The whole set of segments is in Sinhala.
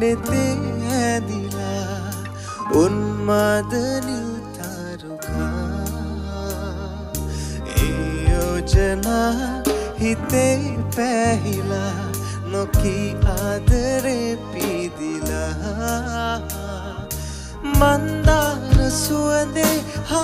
नेते ඇදිලා උන්මාද නිල්තරුකා ඒ යෝජනා හිතේ පැහිලා නොකී ආදරේ පීදිලා මන්දාර සුවඳේ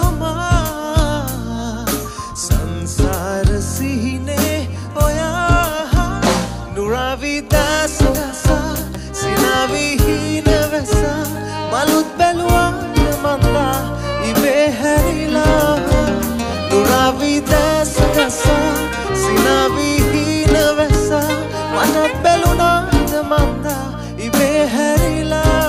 හමා සංසාර සිහිනේ ඔයා නුරාවි දැසගසා සිනාවි හිනවසා මලුත් බැලුවා මන්දා ඉබේ හැරිලා නුරාවි දැසගසා සිනාවි හිනවසා මටත් බැලුණා මන්දා ඉබේ හැරිලා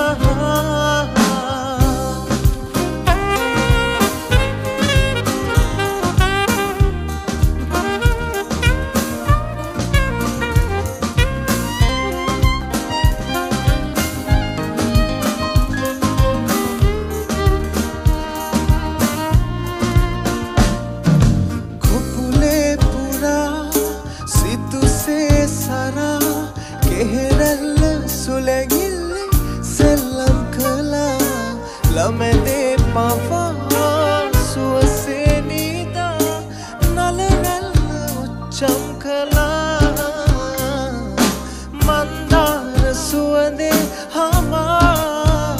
සුලගිල්ලි සෙල්ලම් කළා ළමැදේ පවා සුවසේ නීදා නලරැල්ල උච්චම් කළා මන්දාර සුවඳේ හමා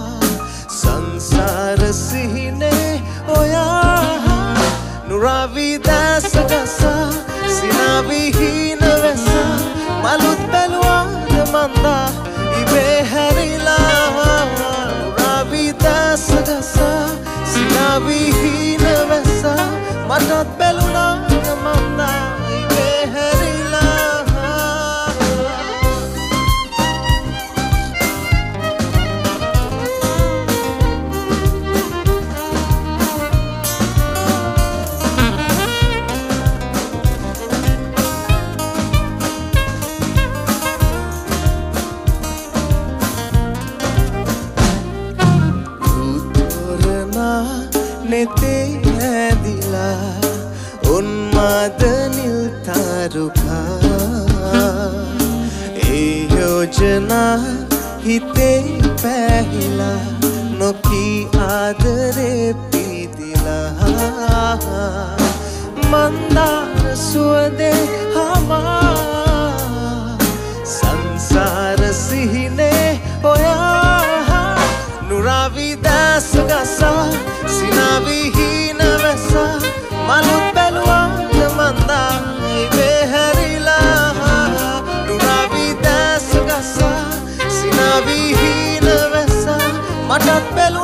සංසාර සිහිනේ ඔයා නුරාවි දැසගසා සිනාවි හිනවසා මලුත් බැලුවා මන්දා ඉබේ හැරිලා නුරාවි දැසගසා සිනාවි හිනවසා මටත් බැලුණා මන්දා ඉබේ හැරිලා नेते ඇදිලා උන්මාද නිල්තරුකා ඒ යෝජනා හිතේ පැහිලා නොකී ආදරේ පීදිලා මන්දාර සුවඳේ හමා සංසාර සිහිනේ ඔයා නුරාවි දැසගසා සිනාවි හිනවසා මලුත් බැලුවා මන්දා ඉබේ හැරිලා නුරාවි දැසගසා සිනාවි හිනවසා මටත් බැලුවා